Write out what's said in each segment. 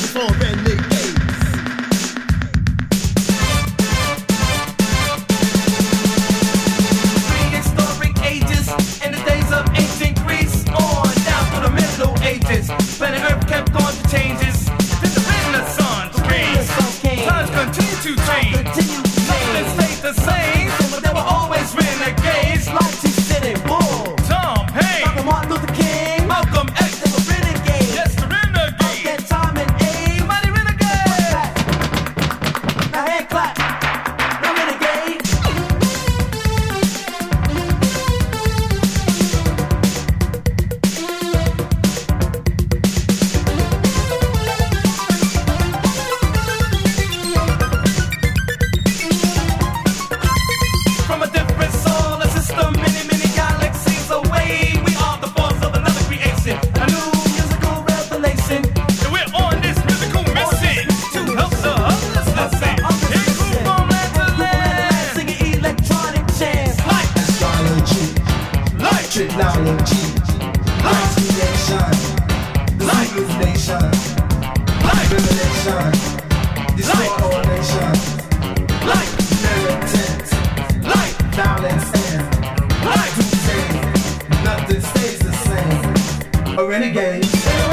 for renegades. Prehistoric ages, in the days of ancient Greece, on down through the Middle Ages, planet Earth kept going through changes. Then the Renaissance came. Times continue to change. Nothing stayed the same, but there were always renegades. Like T-City Bull, Tom Hanks, Dr. Martin Luther King, Malcolm X, they were renegades. yes, the renegade. That time and age. Mighty renegade. Now hand clap. Now renegade. From a different solar system, many, many galaxies away, we are the force of another creation, a new Musical revelation. and we're on this musical mission to help the others listen. Hey, cool from land to land. Singing electronic chants. Like, Astrology, like, technology, like, creation, the Light. Zulu nation, like, revelation, destroy Light. all nations, like, militant, like, violence and like. nothing stays the same. A renegade.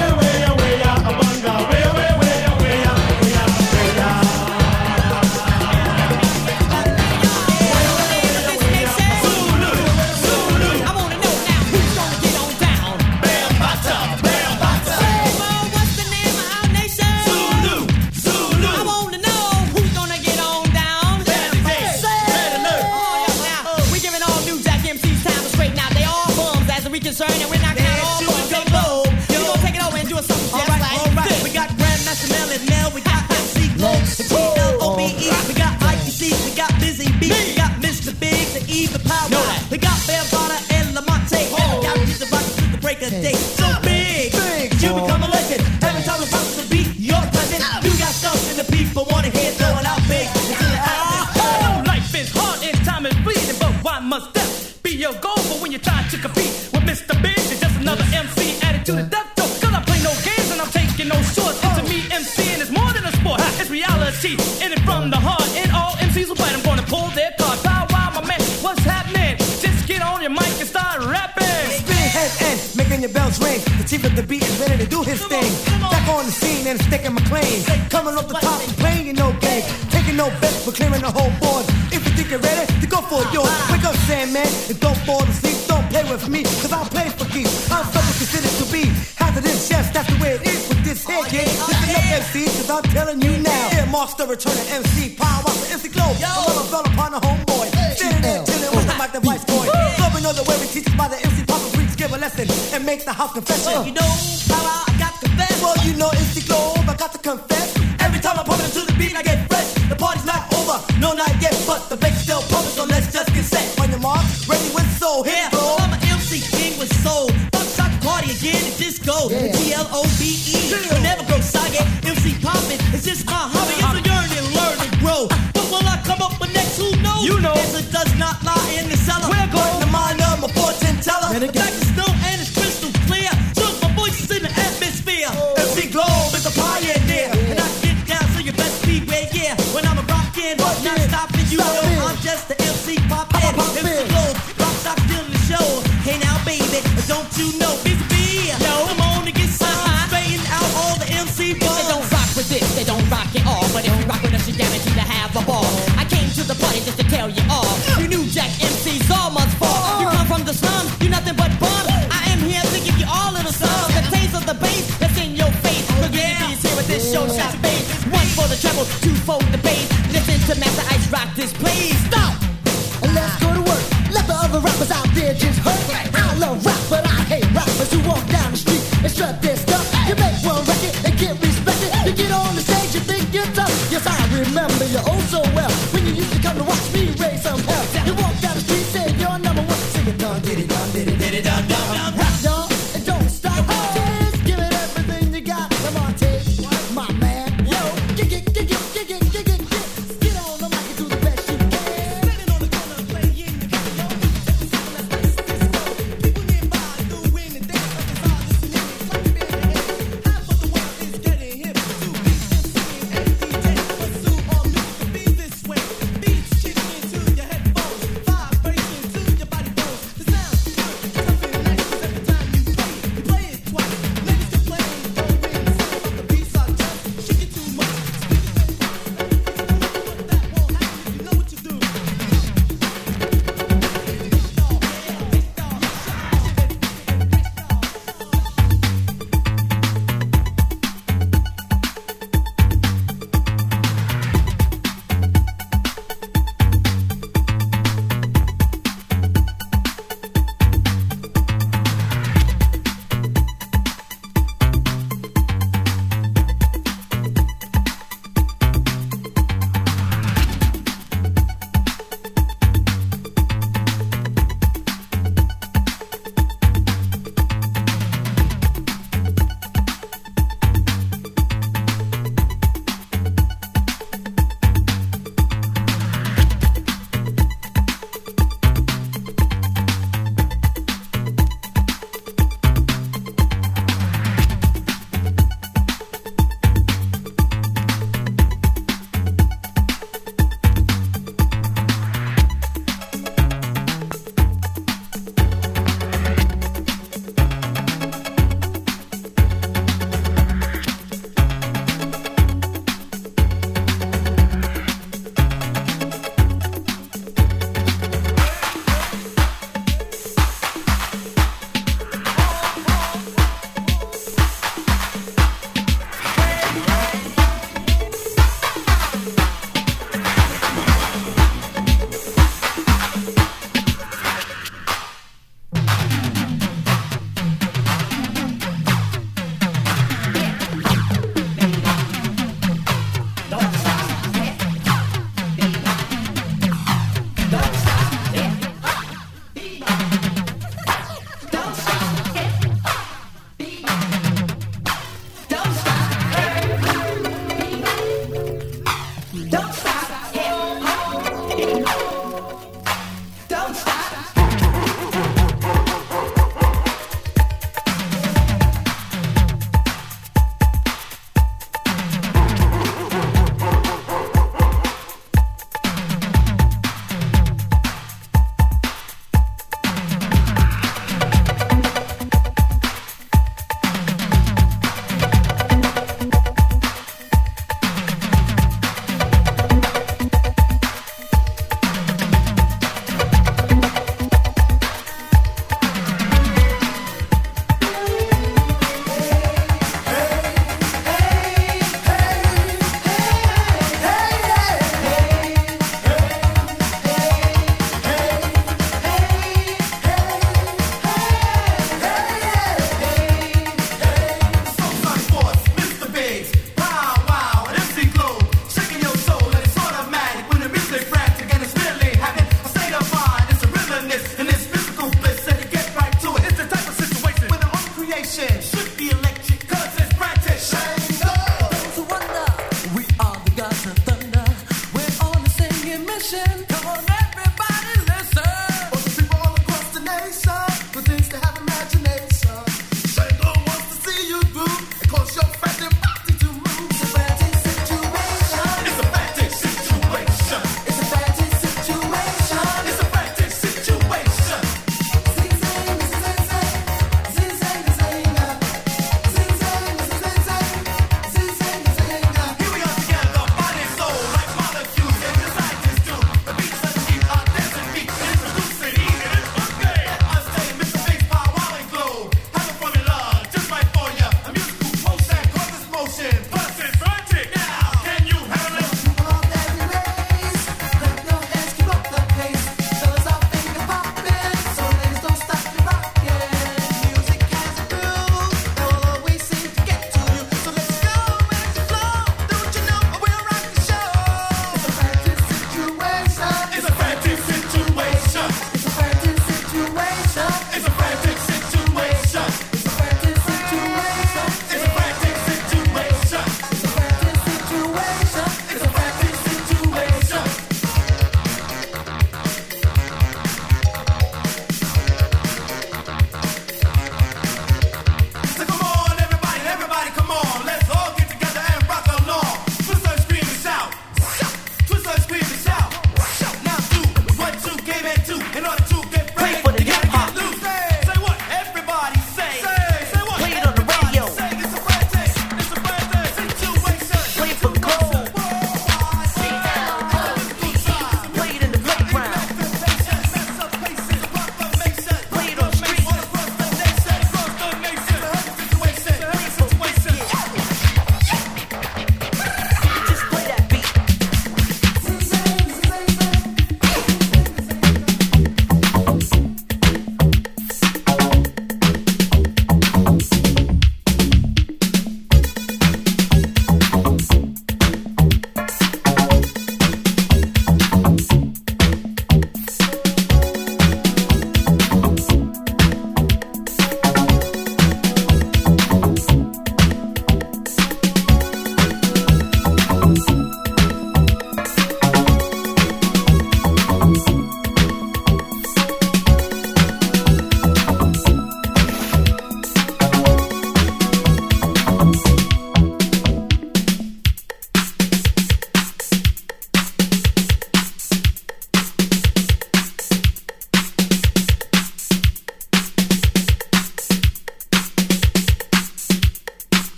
Concerned and we're knocking out all bums they blow. You gonna take it over and do something just like this. We got Grandmaster Mel and Mel, we got MC Glow, the G-L-O-B-E, we got IPC, we got Busy B, we got Mr. Big, the Eve, the Power, Know that. we got Bambada and Lamonte, and we got Mr. Rock to the break of day. So big, you become a legend. Every time the bounce the beat, you're present. You got stuff and the people wanna hear throwing out big into the atmosphere. Life is hard and time is fleeting, but why must that be your goal? But when you're trying to compete with Mr. Big, it's just another MC added to the death row. Cause I play no games and I'm taking no shorts. And to me, MCing is more than a sport. It's reality, in it from the heart. And all MCs will bite. I'm gonna pull their card. Bow wow, my man, what's happening? Just get on your mic and start rapping. Spinning head end, making your bells ring. The chief of the beat is ready to do his thing. Back on the scene and sticking my claim. Coming off the top and playing no game. Taking no bets but clearing the whole board. If you think you're ready to go for yours, wake up, Sandman, and don't fall asleep. Don't play with me, cause I'll play for keeps. I'm something considered to be hazardous, yes, that's the way it is with this head, kid. Listen up, MC, cause I'm telling you now. Here marks the return of MC Power out for MC Glow. My mother fell upon a homeboy. Standing there chilling with the mic device boy. Loving know the way we teach by the MC Papa Preach, give a lesson and make the house confession. You know, Power, I got to confess. Well, you know MC Glow, I got to confess. Every time I pump into the beat, I get fresh. The party's not over, no, not yet, but the bass still pumping, so let's just get set. On your mark, ready with soul, here, bro. I'm an MC King with soul. Fuck shot the party again and disco. The G-L-O-B-E, will never grow soggy. MC poppin', it's just my hobby. It's a yearning, learn and grow. But will I come up with next? Who knows? You know. Answer does not lie in the cellar. We're going the mind of my fortune teller. The fact is snow and it's crystal clear. Shook my voice is in the atmosphere. MC Globe is a pioneer. And I get down, so you best beware, yeah. When I'm a rockin', not stopping, you know I'm just the MC poppin'. MC Globe, rock stop stealing the show. Hey now, baby, don't you know it's me? Yo, I'm on to get some. Straighten out all the MC If they don't rock with this, they don't rock it all. But if you rock with us, you're guaranteed to have a ball. I came to the party just to tell you all. You knew Jack MC's all must fall. You come from the slums, you nothing but bum. I am here to give you all of the songs. The taste of the bass that's in your face. Look at these here with this show shot bass. One for the treble, two for the bass. Listen to Master Ice rock this place. Stop! And let's go to work. Let the other rappers out there just hurt. I love rap, but I hate rappers who walk down the street and strut their stuff. You make one record and get respected. You get on the stage, you think you're tough. Yes, I remember you oh so well. When you used to come to watch me raise some hell. You walk down the street saying you're number one. Sing it done, did it done, did it, did it done, done, done. Rap, y'all, and don't stop. Just give it everything you got. Come on, take my man. Yo, get on the mic and do the best you can. Standing on the corner playing the piano. People nearby doing the dance like it's all listening. Clap in the head. Half of the world is getting hip to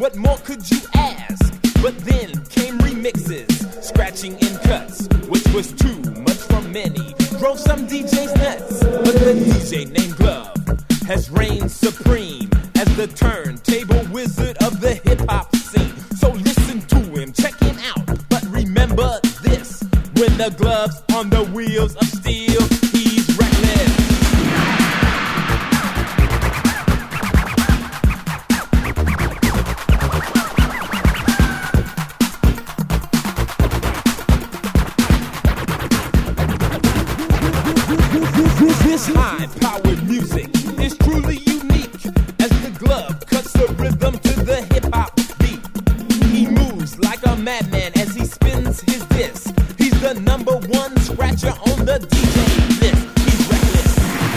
what more could you ask? But then came remixes, scratching in cuts, which was too much for many. Drove some DJs nuts, but the DJ named Glove has reigned supreme as the turntable wizard of the hip-hop scene. So listen to him, check him out, but remember this: when the Glove's on the wheels of steel, he's reckless. This high-powered music is truly unique as the Glove cuts the rhythm to the hip-hop beat. He moves like a madman as he spins his disc. He's the number one scratcher on the DJ list. He's reckless.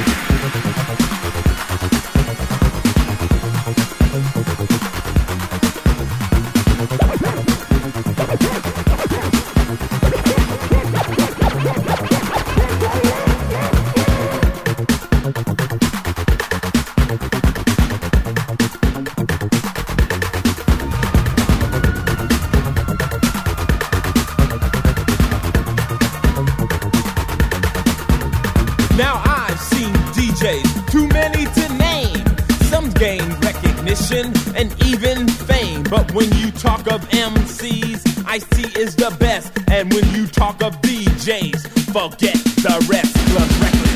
Now I've seen DJs, too many to name. Some gain recognition and even fame. But when you talk of MCs, Ice-T is the best. And when you talk of DJs, forget the rest. Glove Reckless.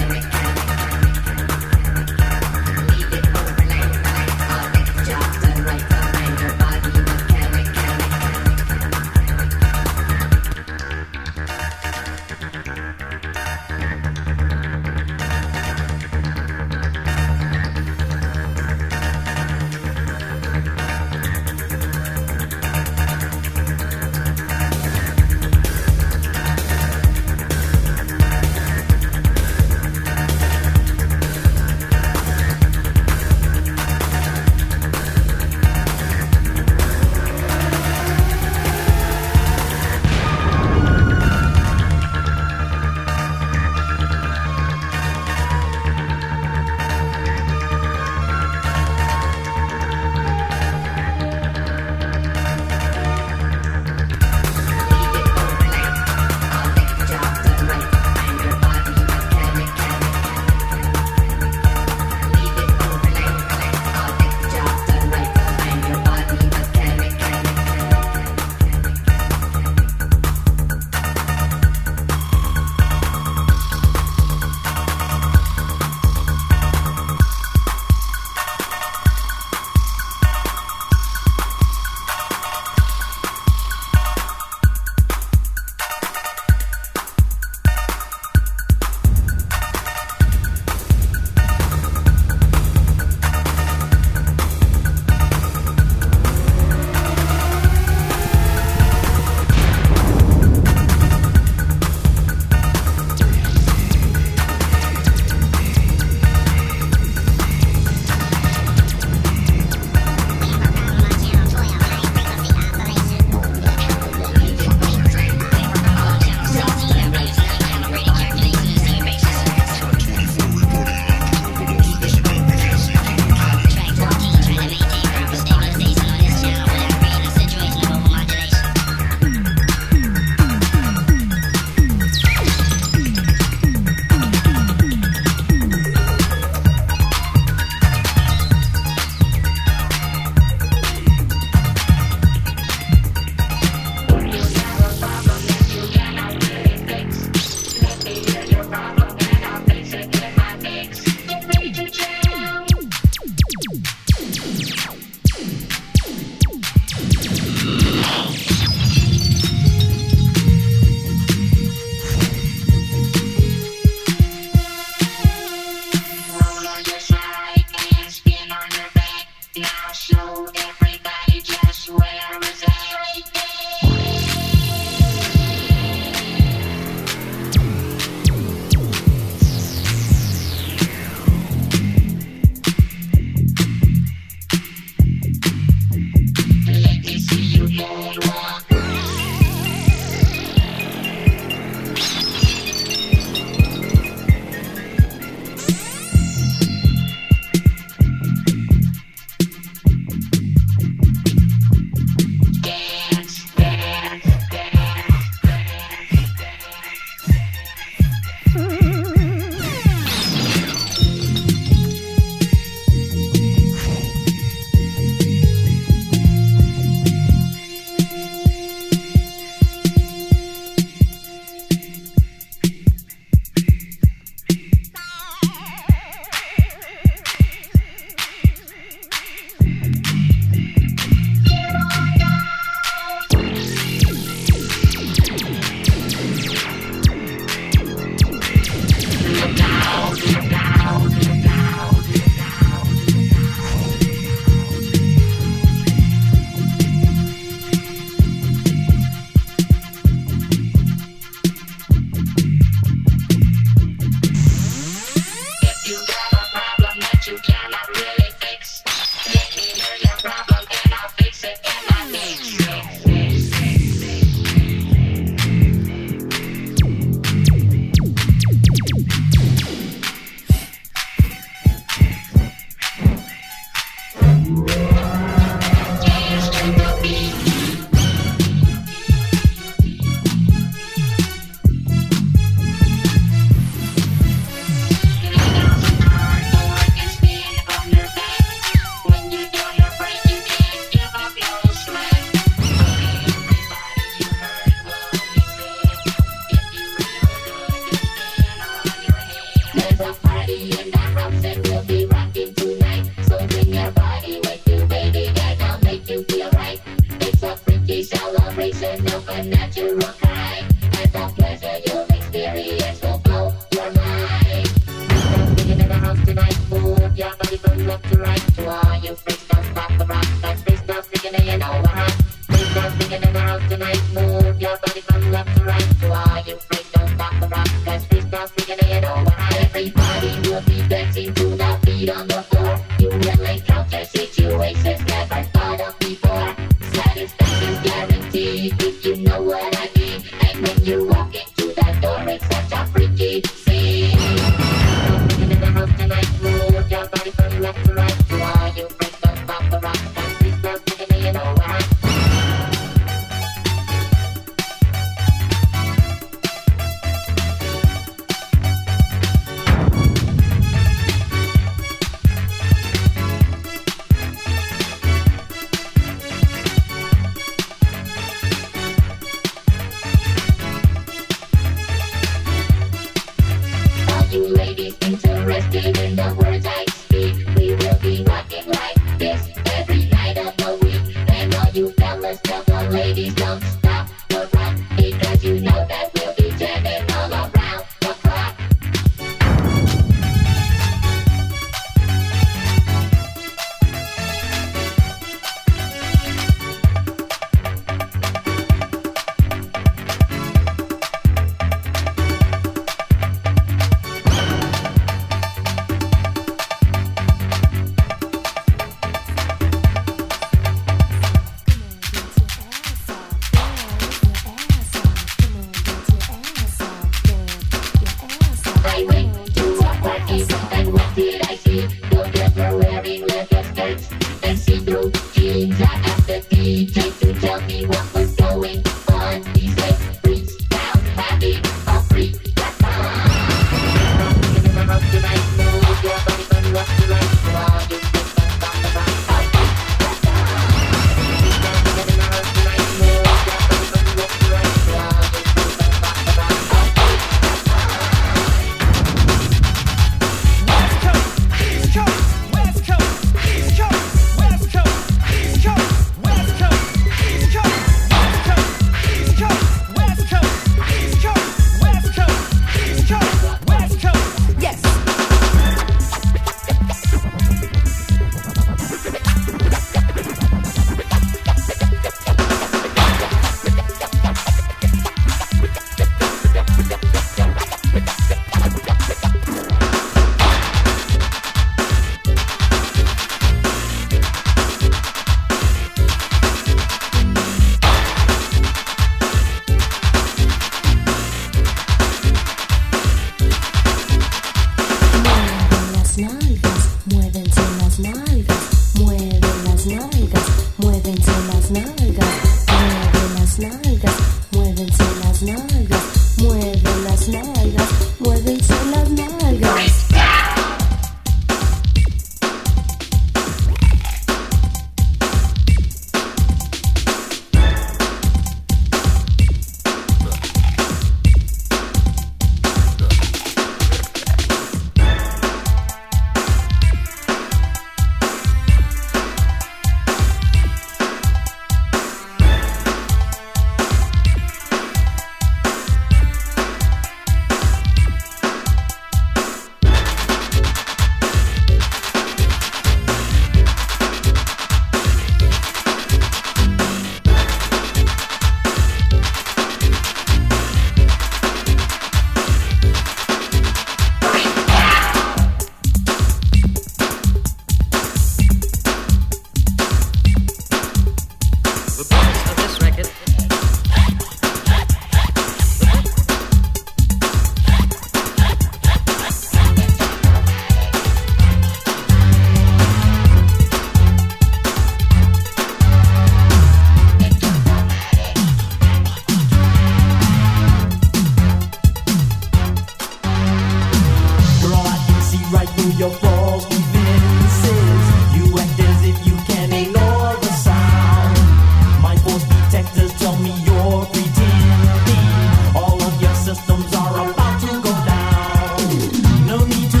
systems are about to go down. No need to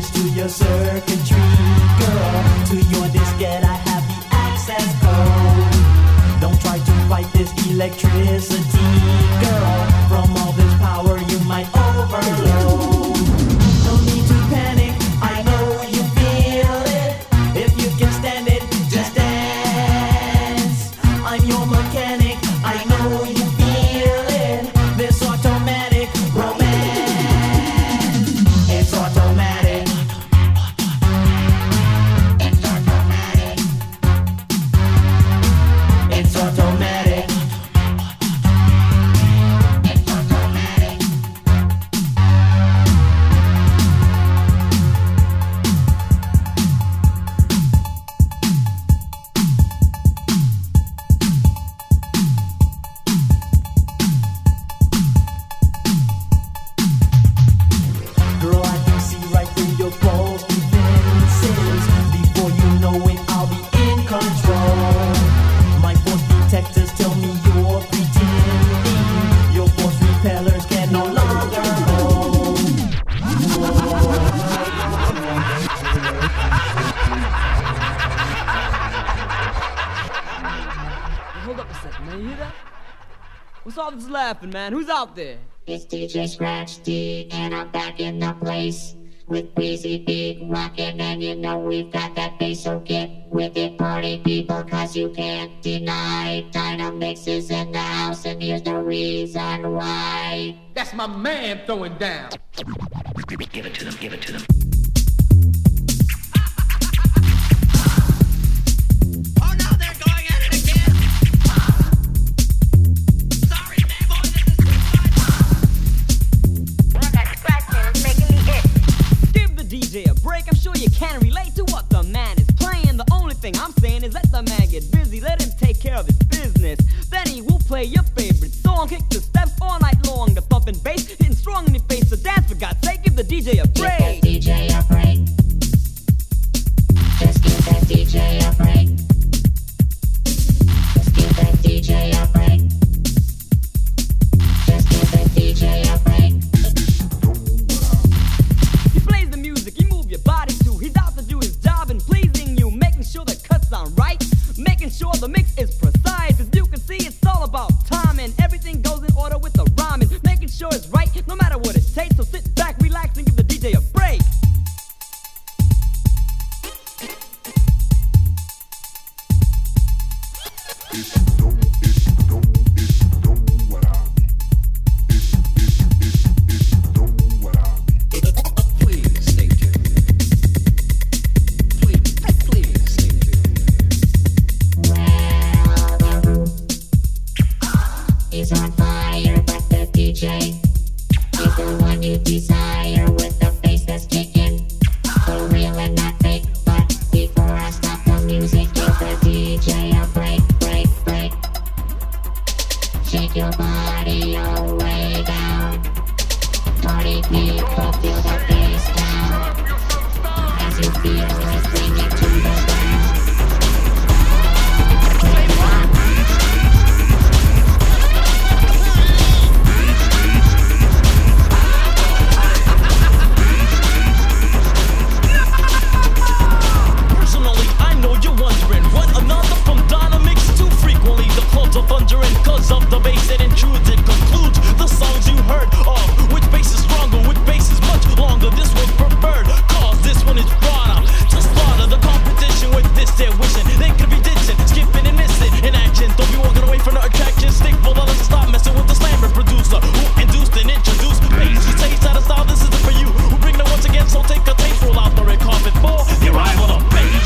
switch to your circuitry, girl. To your diskette I have the access code. Don't try to fight this electricity, girl. From all this power you might overload. No need to panic, I know you feel it. If you can stand it, just dance. I'm your mechanic, I know you feel it. This automatic romance, it's automatic. It's automatic. It's automatic. It's automatic. Girl, I can see right through your false defenses. Before you know it, I'll be in control. My force detectors tell me you're pretending. Your force repellers can no longer hold. Hold up a second, man. You hear that? What's all this laughing, man? Who's out there? It's DJ Scratch D, and I'm back in the place with Breezy Big rockin', and you know we've got that bass, so get with it, party people, cause you can't deny Dynamix is in the house, and here's the reason why. That's my man throwing down. Give it to them, give it to them. Oh no, they're going at it again. Sorry, man, boy, this is too much. That scratching is making me itch. Give the DJ a break. I'm sure you can relate to what the man is playing. The only thing I'm saying is let the man get busy. Let him take care of his business. Then he will play your favorite song. Kick the steps all night long. The thumping bass hitting strong in your face. So dance for God's sake. Give the DJ a Give break. that DJ a break. Just give that DJ a break. Just give that DJ a break. Just give that DJ a break. He plays the music, he move your body too. He's out to do his job and pleasing you, making sure the cuts sound right, making sure the mix is precise. As you can see, it's all about time and everything goes in order with the rhyming, making sure it's right no matter what it takes. So sit back, relax, and give the DJ a break. Please stay tuned. Please stay tuned. Well, the roof is on fire, but the DJ is the one you desire with the bass that's kicking. For real and not fake. But before I stop the music, give the DJ a break, break, break. Shake your body all the way down. Party people, feel the bass down. As you feel it, bring it to the ground. Personally, I know you're wondering what another from Dynamix too frequently. The clouds are thundering cause of the bass that intrudes. It concludes the songs you heard of. Which bass is stronger, which bass is much longer. This one's preferred, cause this one is brought up to slaughter the competition with this they're wishing. They could be ditching, skipping and missing in action. Don't be walking away from the attraction. Stick for the let's stop messing with the slammer producer who induced and introduced bass. You say it's out of style, this isn't for you. Who bring the once again, so take a taste, roll out the red carpet for the arrival of bass.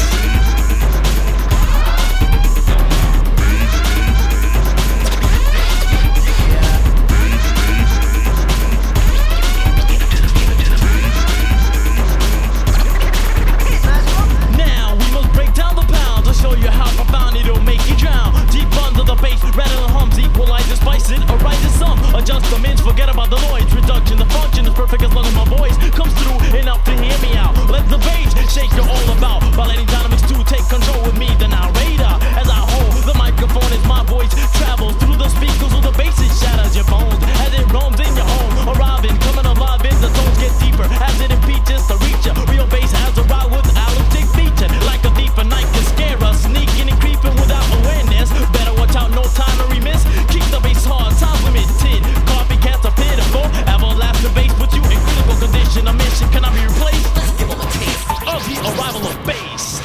Can I be replaced? Let's give them a taste of the arrival of bass.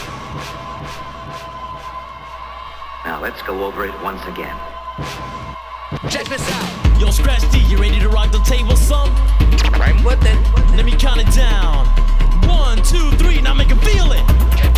Now let's go over it once again. Check this out. Yo, Scratch D, you ready to rock the table, son? I'm with it. Let me count it down. 1, 2, 3, now make 'em feel it.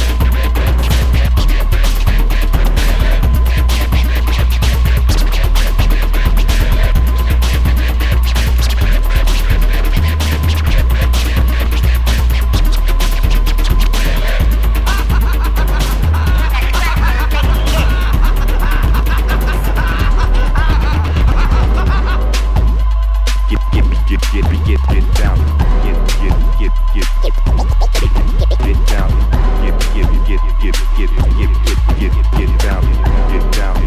Get down, get down.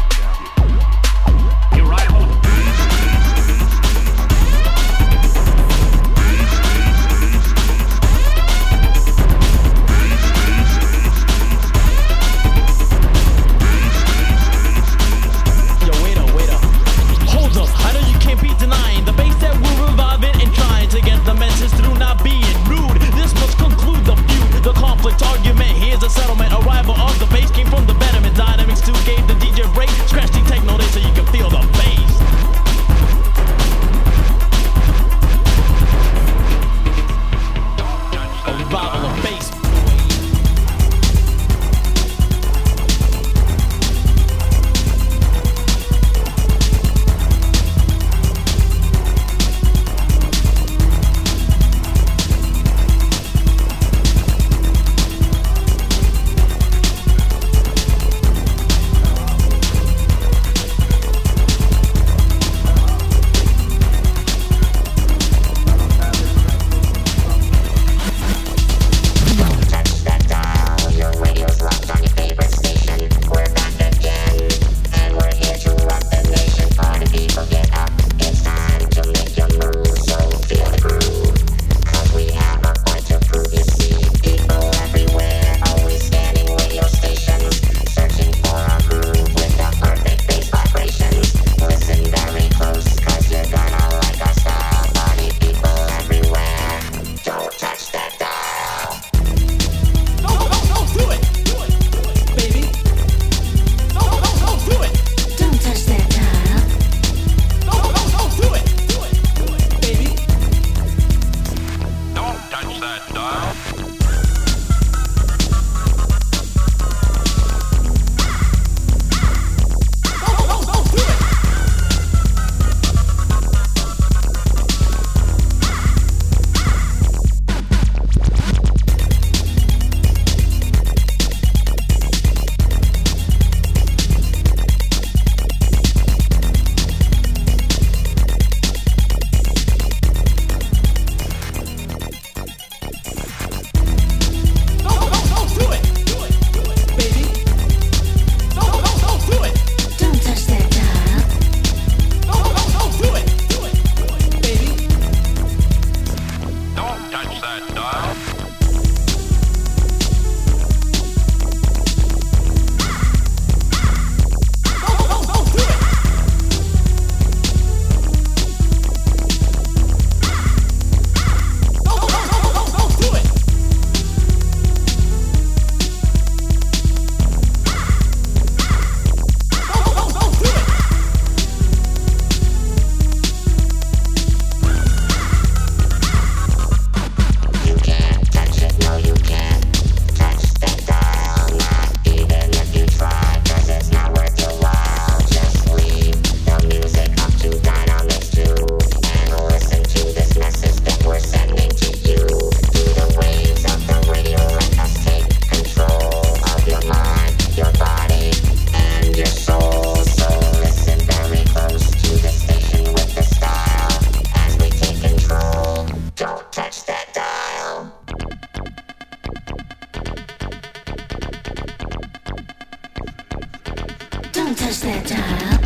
touch that dial.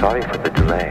Sorry for the delay.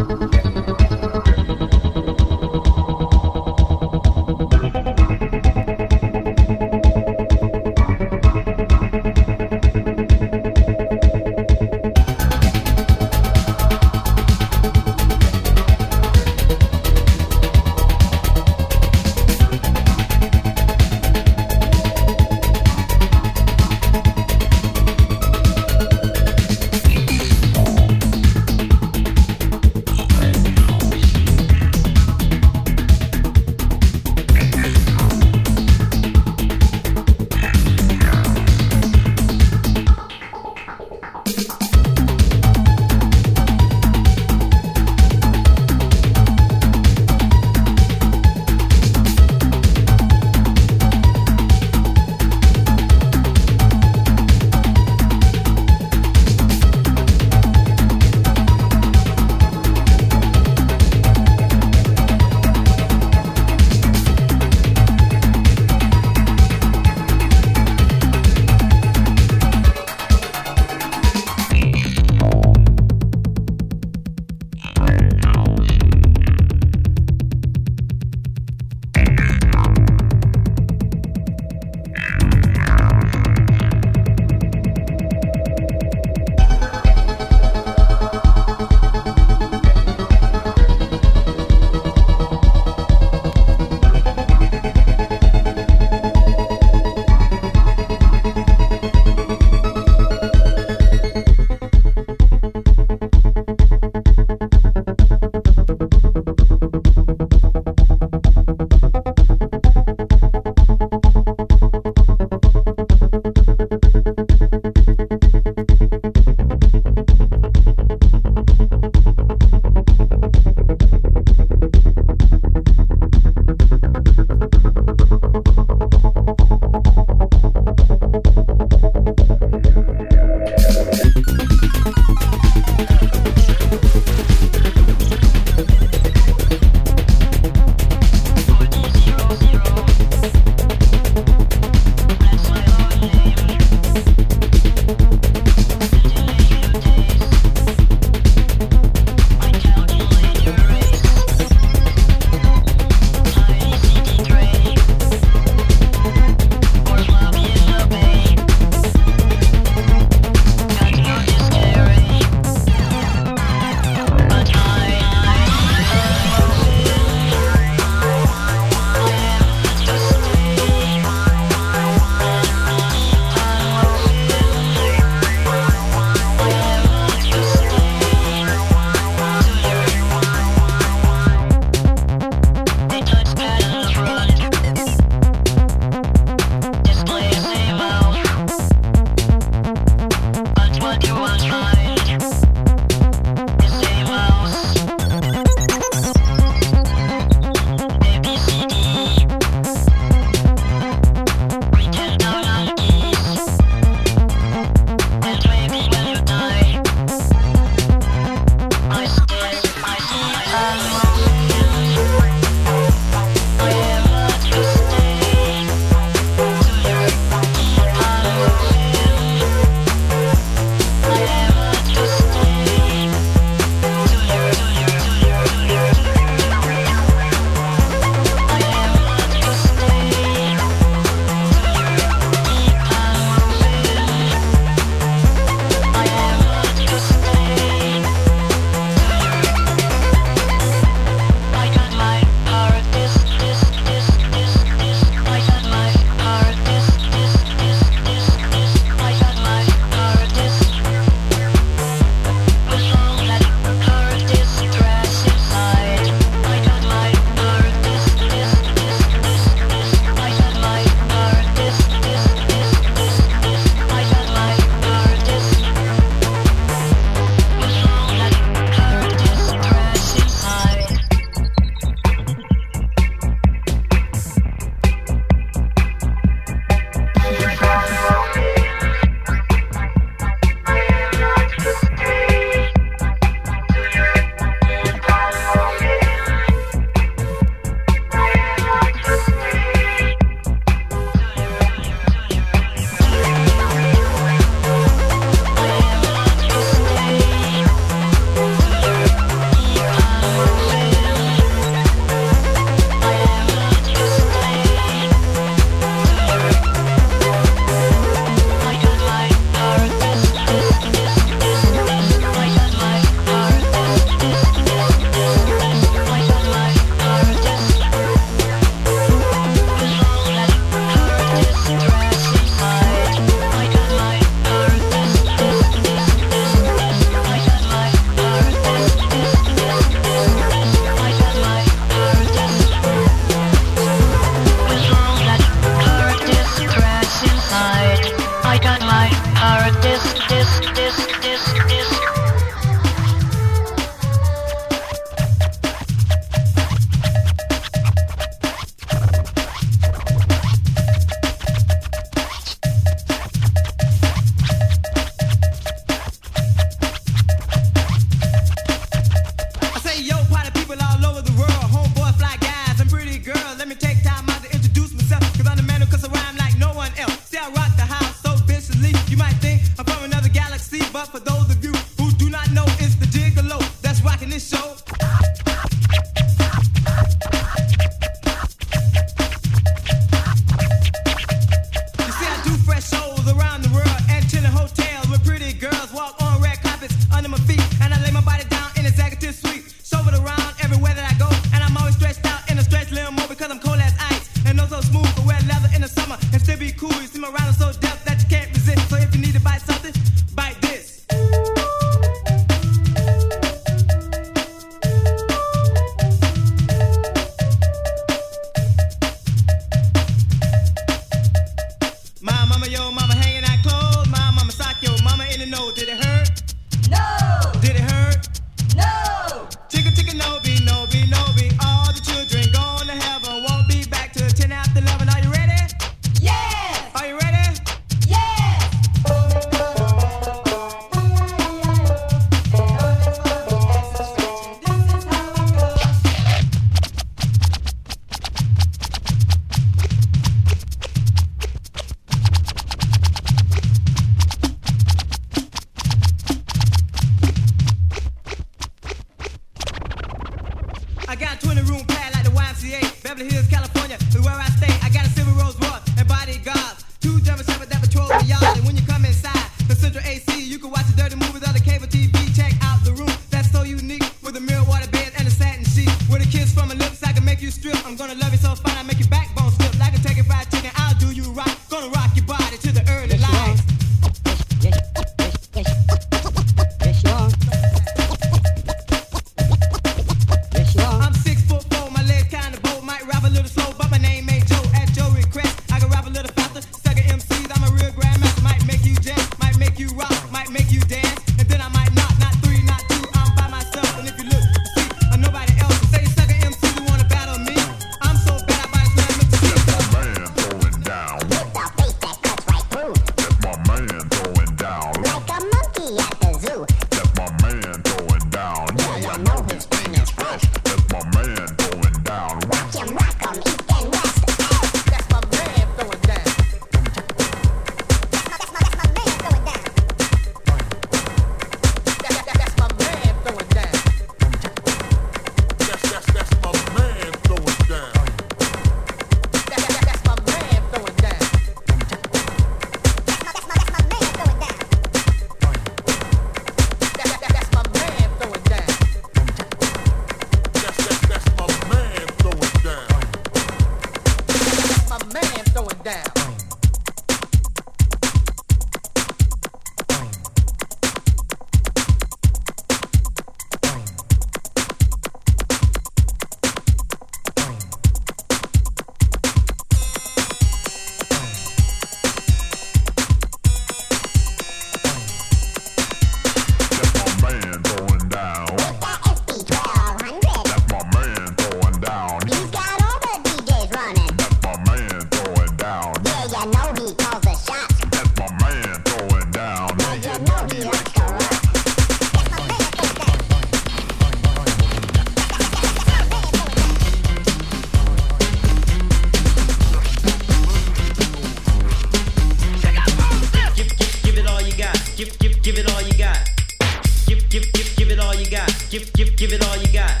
Give it all you got.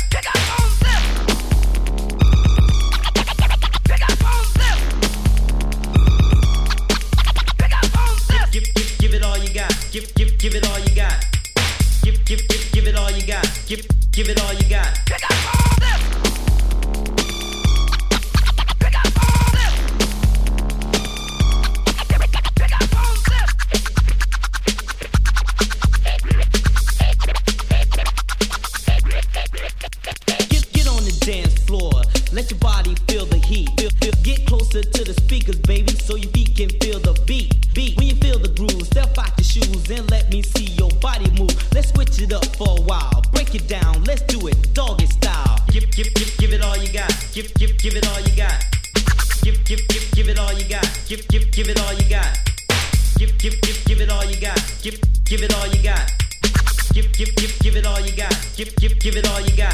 Give it all you got. Give it all you got. Give it all you got. Give it all you got. Let your body feel the heat. Get closer to the speakers, baby, so your feet can feel the beat. When you feel the groove, step out your shoes and let me see your for a while. Break it down, let's do it, doggy style. Give it all you got. Give it all you got. Give it all you got. Give it all you got. Give it all you got. Give it all you got. Give it all you got. Give it all you got.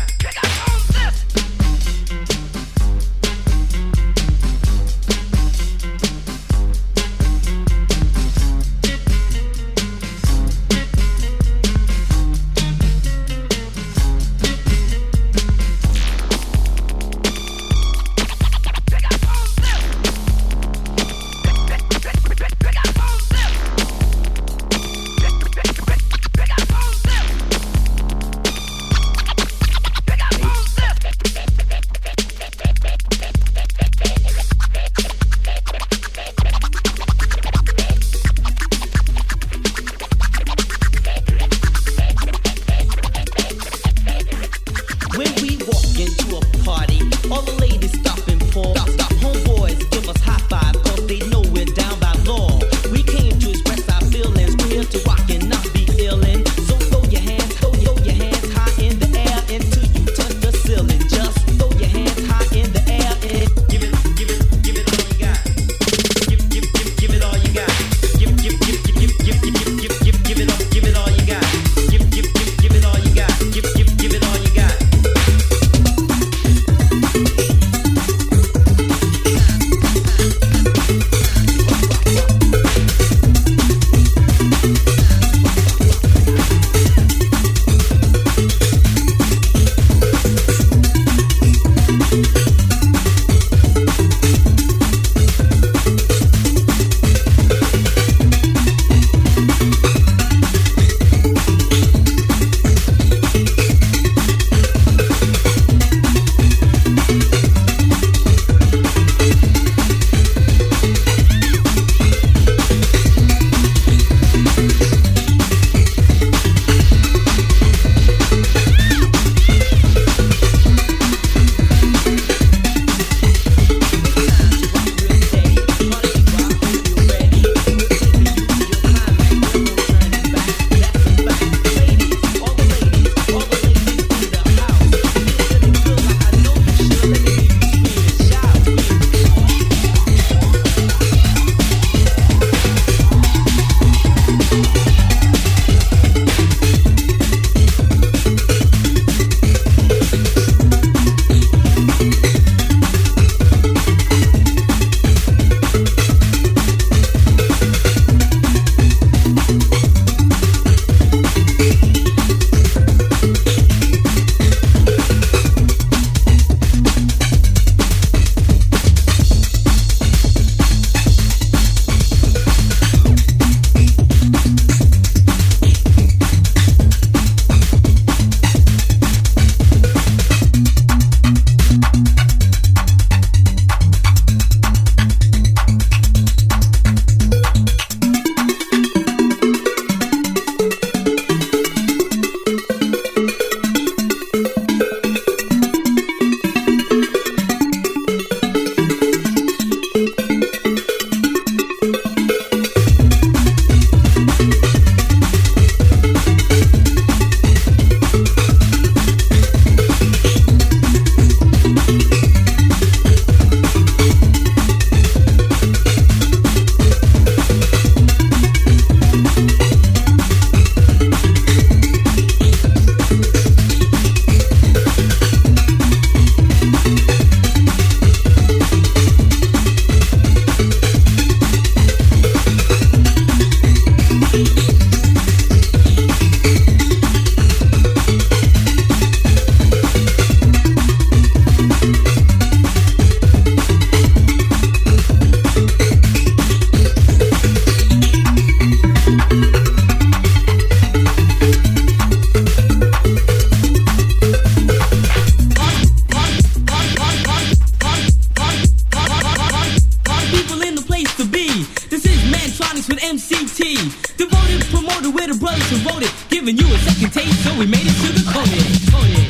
giving you a second taste, so we made it to the Kodak.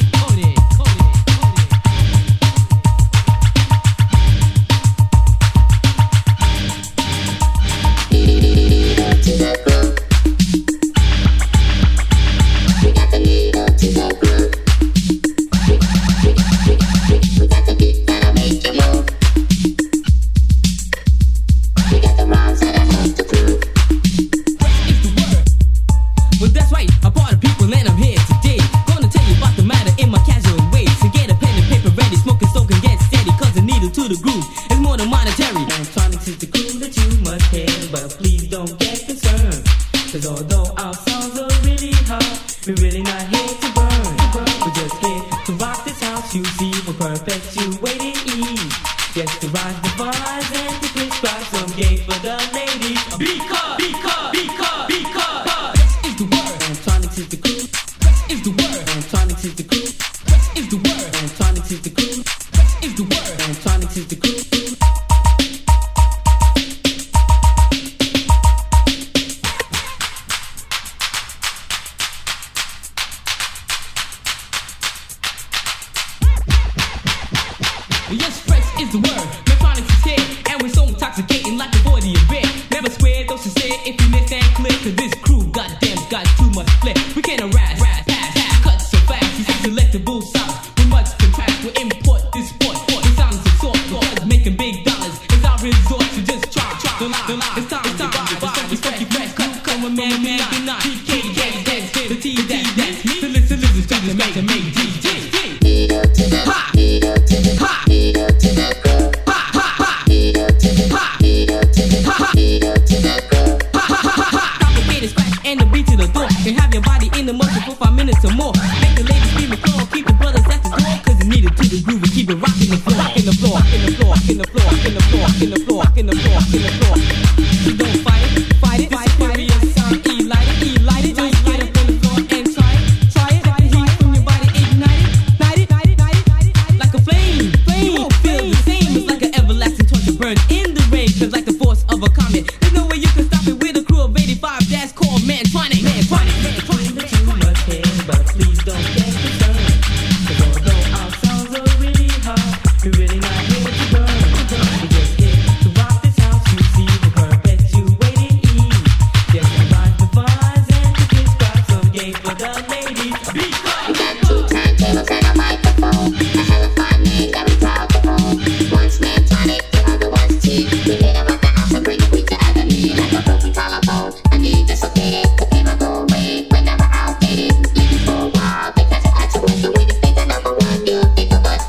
We got the We're really not here to burn. We're just here to rock this house. You see, we're perpetuating ease. Yes, to rise the bars and to prescribe some game for the ladies. Because this is the word. Antonics is the crew. This is the word. Antonics is the crew. This is the word. Antonics is the crew. This is the word. Antonics is the crew. Yes, fresh is the word. Metronics is here, and we're so intoxicating like a 40 of beer. Never swear, those who say if you miss and clear, cause this crew, goddamn, got too much flair. We can't harass, pass, cut so fast. You see selectable sounds with much contrast. We import this sport, the sounds of sort. Because making big dollars is our resort. So just try, don't lie. It's time to buy. It's funky fresh, come with man, you're not. PK, dance, the T, that's me. The listen, to make DJ. Ha! Complicated scratch and the beat to the door. And have your body in the motion for 5 minutes or more. Make the ladies scream and claw. Keep the brothers at the door. Cause it's needed to the groove and keep it rocking the floor. In the floor, in the floor, in the floor, in the floor, in the floor, in the floor, in the floor. You don't fight it, fight it. Serious sound, E-light it. Just get up on the floor and try it. Let the heat from your body ignite it. Like a flame. You won't feel the same. It's like an everlasting torch that burns in the rain. Cause like the force of a comet, there's no way you can stop it with a crew of 85. That's called Mantronic. Too much hair, but please don't get concerned. Cause although our songs are really hard, we're really not here to burn. We're just here to rock this house. You see, we're perpetuating ease. Yes, we ride the bars and to describe some game for the ladies. We got 2 turntables and a microphone. A hell of 5 men that we proud to own. One's Mantronic, the other one's T. We hit 'em up the house and bring the beat to agony. Like a broken collarbone, I need dislocated. The chemical wave, we're never outdated. Living for a while, because it's actual. So we defend the number one, you think of us.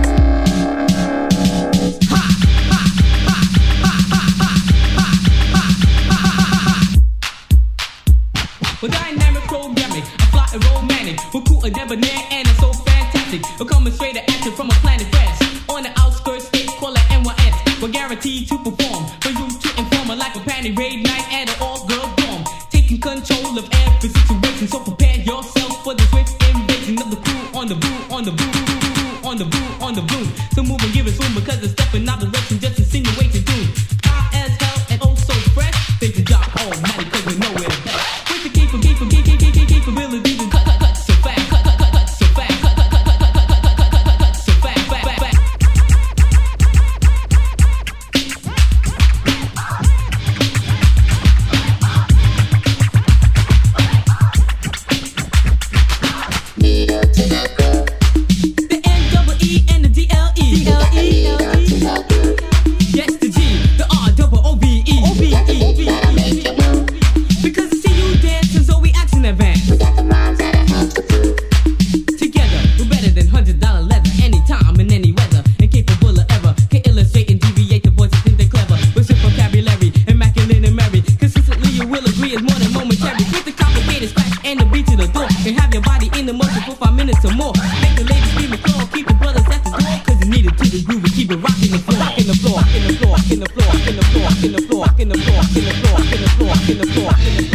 We're dynamic, programming, a fly and romantic. We're cool and debonair and it's so fantastic. We're coming straight to action from a planet West. On the outskirts, they call it NYS. We're guaranteed to perform. For you to inform like a panty raid night at an all-girl dorm. Taking control of every situation. So prepare yourself for the swift invasion of the crew on the boom. So move and give it room because it's stepping out the direction just insinuating doom. High as hell and oh so fresh. Think the job automatic cause we know it. With the capability to cut so fast, cut so fast, cut so fast. Needle to the groove. The N-double-E and the D-L-E. Yes, the G, the R-double-O-B-E. Because I see you dancing, so we act in advance. We got the rhymes that it helps to prove. Together, we're better than $100 leather. Anytime, in any weather. Incapable of ever. Can illustrate and deviate the voices, think they're clever. With your vocabulary, immaculate and merry. Consistently, you will agree it's more than momentary. With the complicated scratch and the beat to the door. And have your body in the motion for 5 minutes or more. Make the ladies scream and claw. Keep the brothers at the door. Cause it's needed to the groove and keep it rocking the floor. In the floor, in the floor, in the floor, in the floor, in the floor, in the floor, in the floor, in the floor, in the floor, in the floor.